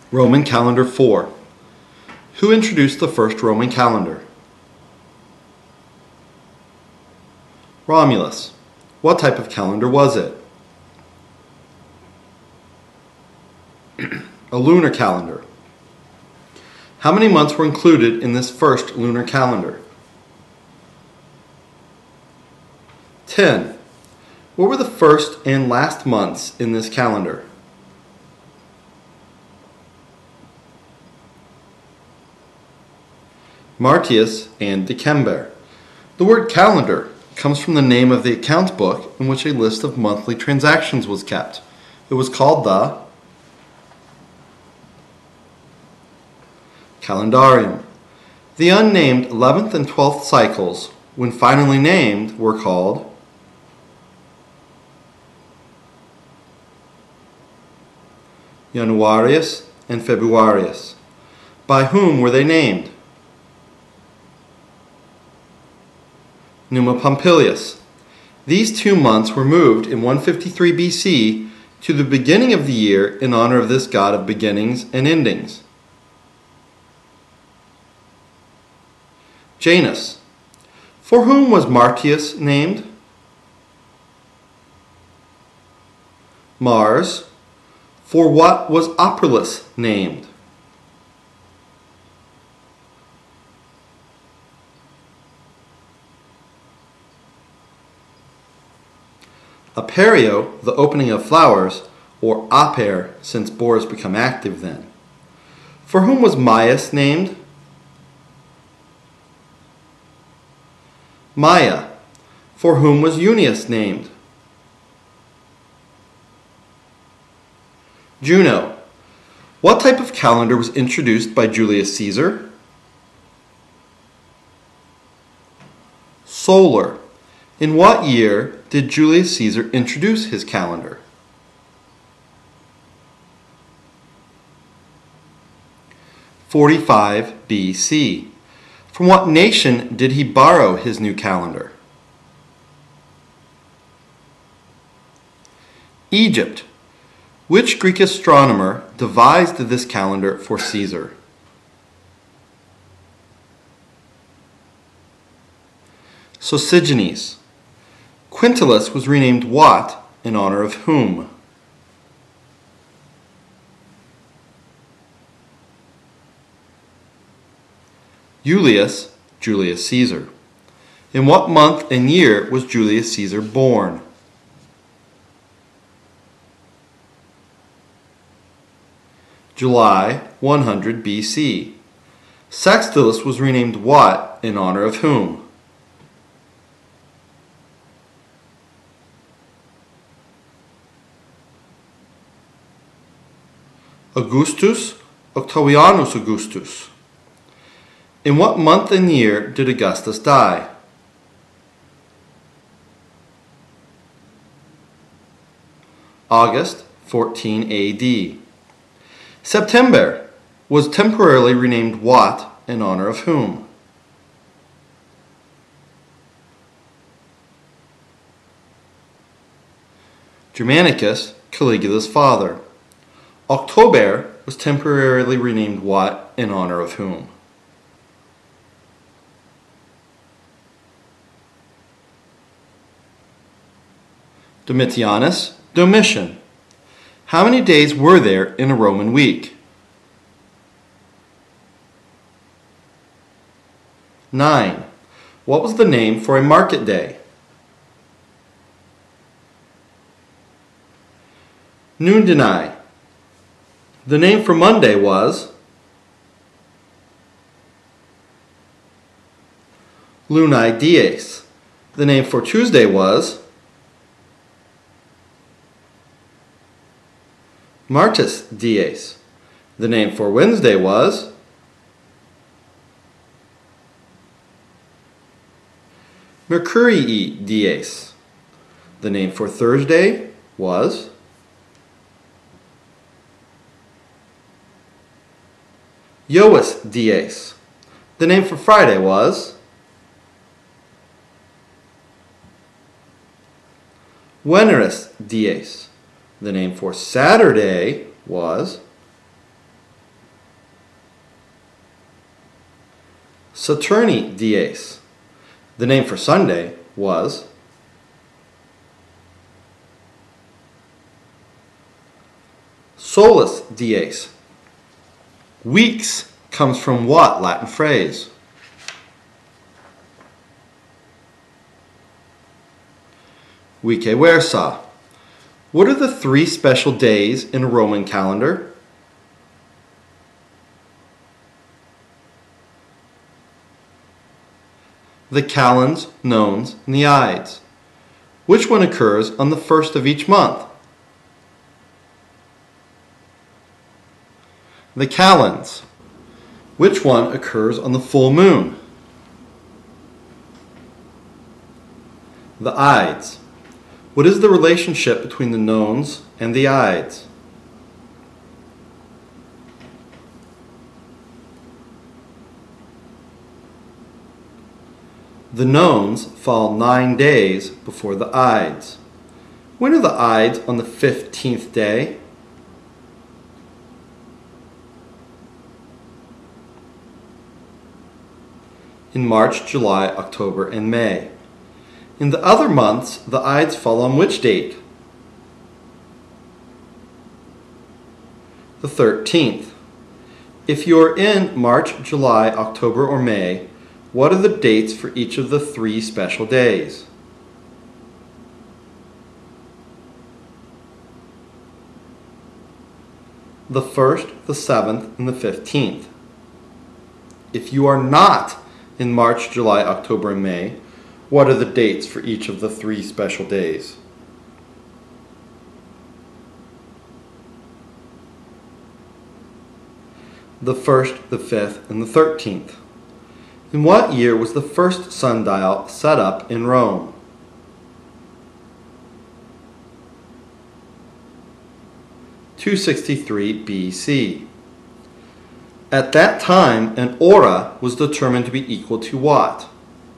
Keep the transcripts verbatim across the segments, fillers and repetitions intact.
Roman calendar four. Who introduced the first Roman calendar? Romulus. What type of calendar was it? A lunar calendar. How many months were included in this first lunar calendar? ten. What were the first and last months in this calendar? Martius and December. The word calendar comes from the name of the account book in which a list of monthly transactions was kept. It was called the calendarium. The unnamed eleventh and twelfth cycles, when finally named, were called Januarius and Februarius. By whom were they named? Numa Pompilius. These two months were moved in one fifty-three B C to the beginning of the year in honor of this god of beginnings and endings. Janus. For whom was Martius named? Mars. For what was Aprilis named? Aperio, the opening of flowers, or aper, since boars become active then. For whom was Maius named? Maia. For whom was Junius named? Juno. What type of calendar was introduced by Julius Caesar? Solar. In what year did Julius Caesar introduce his calendar? forty-five B C. From what nation did he borrow his new calendar? Egypt. Which Greek astronomer devised this calendar for Caesar? Sosigenes. Quintilis was renamed what in honor of whom? Julius, Julius Caesar. In what month and year was Julius Caesar born? July one hundred B C. Sextilis was renamed what in honor of whom? Augustus, Octavianus Augustus. In what month and year did Augustus die? August fourteen A D. September was temporarily renamed what in honor of whom? Germanicus, Caligula's father. October was temporarily renamed what in honor of whom? Domitianus, Domitian. How many days were there in a Roman week? Nine. What was the name for a market day? Nundinae. The name for Monday was Lunae Dies. The name for Tuesday was Martis Dies. The name for Wednesday was Mercurii Dies. The name for Thursday was Jovis Dies. The name for Friday was Veneris Dies. The name for Saturday was Saturni dies. The name for Sunday was Solus dies. Weeks comes from what Latin phrase? Viceversa. What are the three special days in a Roman calendar? The calends, nones, and the ides. Which one occurs on the first of each month? The calends. Which one occurs on the full moon? The ides. What is the relationship between the nones and the ides? The nones fall nine days before the ides. When are the ides on the fifteenth day? In March, July, October, and May. In the other months, the ides fall on which date? The thirteenth. If you are in March, July, October, or May, what are the dates for each of the three special days? The first, the seventh, and the fifteenth. If you are not in March, July, October, and May, what are the dates for each of the three special days? The first, the fifth, and the thirteenth. In what year was the first sundial set up in Rome? two sixty-three B C. At that time, an ora was determined to be equal to what?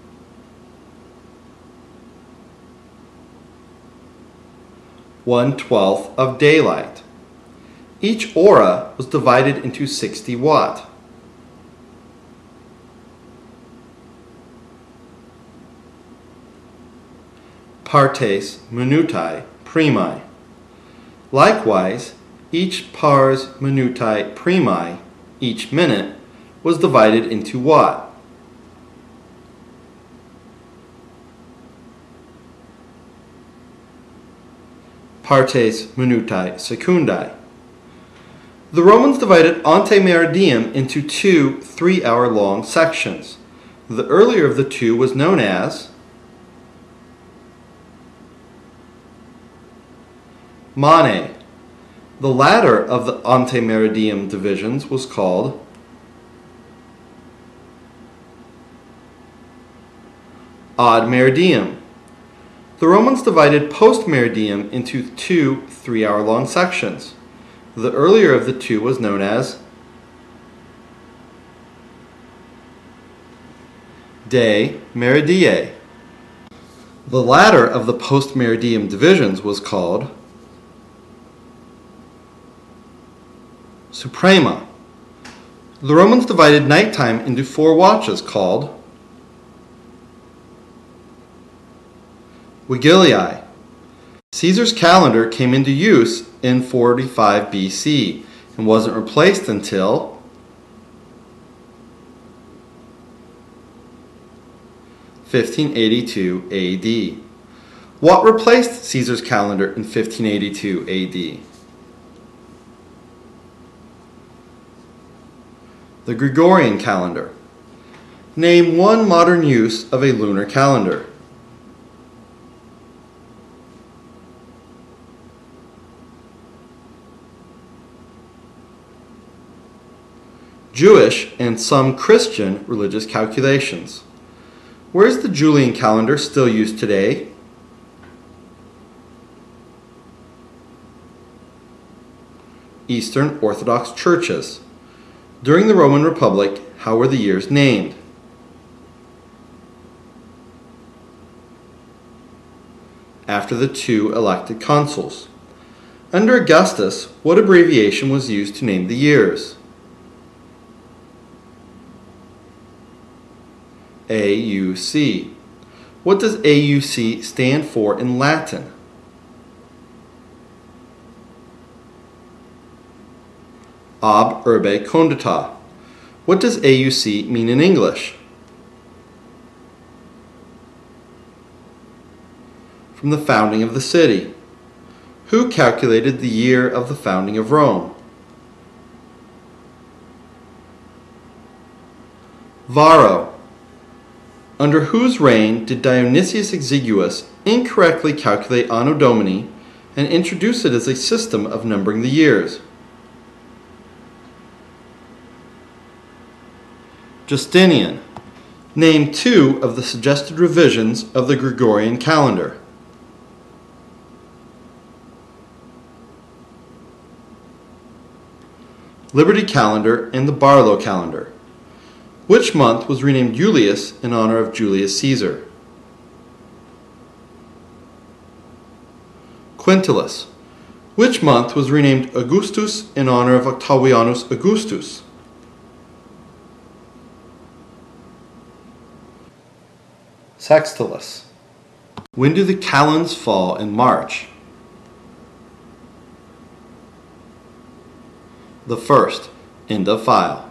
One twelfth of daylight. Each ora was divided into sixty what? Partes minutae primae. Likewise, each pars minutae primae, each minute, was divided into what? Partes minutae secundae. The Romans divided ante meridiem into two three-hour-long sections. The earlier of the two was known as Mane. The latter of the ante meridiem divisions was called ad meridiem. The Romans divided post meridiem into two three-hour-long sections. The earlier of the two was known as de meridie. The latter of the post meridiem divisions was called Suprema. The Romans divided nighttime into four watches called Vigiliae. Caesar's calendar came into use in forty-five B C and wasn't replaced until fifteen eighty-two A D. What replaced Caesar's calendar in fifteen eighty-two A D? The Gregorian calendar. Name one modern use of a lunar calendar. Jewish and some Christian religious calculations. Where is the Julian calendar still used today? Eastern Orthodox churches. During the Roman Republic, how were the years named? After the two elected consuls. Under Augustus, what abbreviation was used to name the years? A U C. What does A U C stand for in Latin? Ab urbe condita. What does A U C mean in English? From the founding of the city. Who calculated the year of the founding of Rome? Varro. Under whose reign did Dionysius Exiguus incorrectly calculate Anno Domini and introduce it as a system of numbering the years? Justinian. Name two of the suggested revisions of the Gregorian calendar. Liberty calendar and the Barlow calendar. Which month was renamed Julius in honor of Julius Caesar? Quintilis. Which month was renamed Augustus in honor of Octavianus Augustus? Sextilis. When do the calends fall in March? The first. End of file.